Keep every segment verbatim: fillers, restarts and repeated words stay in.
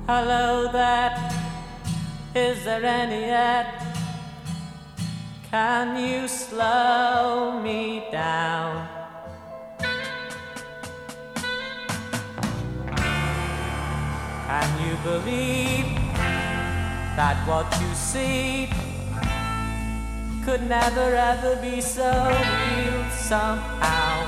Hello there, is there any yet? Can you slow me down? Can you believe that what you see could never ever be so real somehow?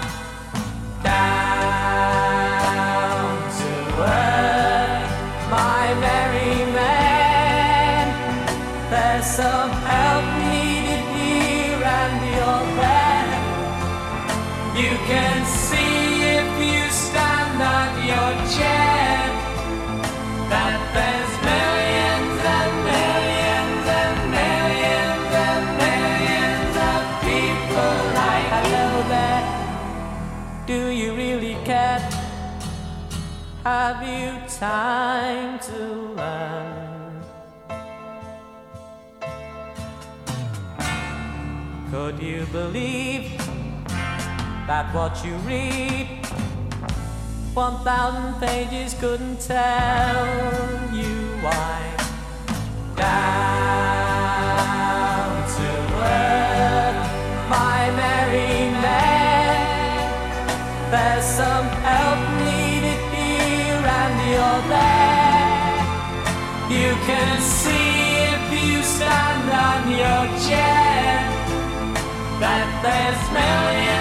Down to earth, my merry man, there's some help needed here and you're there. You can see if you stand on your chair that there's millions and millions and millions and millions of people like hello there. Do you really care? Have you time to learn? Could you believe that what you read one thousand pages couldn't tell you why? Down to earth, my merry man, there's some help needed here and you're there. You can see if you stand on your chair that there's millions